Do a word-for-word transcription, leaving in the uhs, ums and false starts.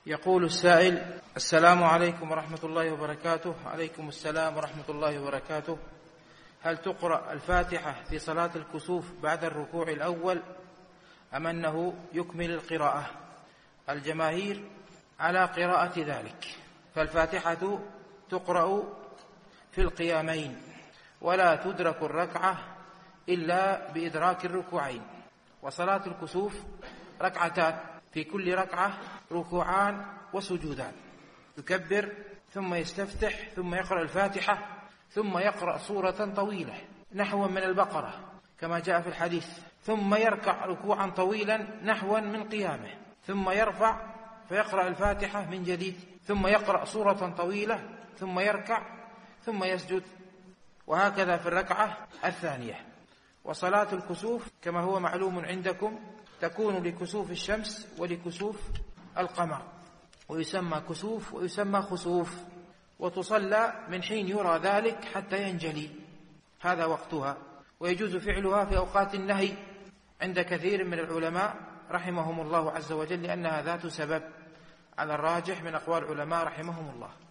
يقول السائل: السلام عليكم ورحمة الله وبركاته. عليكم السلام ورحمة الله وبركاته. هل تقرأ الفاتحة في صلاة الكسوف بعد الركوع الأول أم أنه يكمل القراءة؟ الجماهير على قراءة ذلك، فالفاتحة تقرأ في القيامين ولا تدرك الركعة إلا بإدراك الركوعين، وصلاة الكسوف ركعتان، في كل ركعة ركوعان وسجودان، يكبر ثم يستفتح ثم يقرأ الفاتحة ثم يقرأ سورة طويلة نحو من البقرة كما جاء في الحديث، ثم يركع ركوعا طويلا نحوا من قيامه، ثم يرفع فيقرأ الفاتحة من جديد، ثم يقرأ سورة طويلة ثم يركع ثم يسجد، وهكذا في الركعة الثانية. وصلاة الكسوف كما هو معلوم عندكم تكون لكسوف الشمس ولكسوف القمر، ويسمى كسوف ويسمى خسوف، وتصلى من حين يرى ذلك حتى ينجلي، هذا وقتها، ويجوز فعلها في أوقات النهي عند كثير من العلماء رحمهم الله عز وجل، لأنها ذات سبب على الراجح من أقوال العلماء رحمهم الله.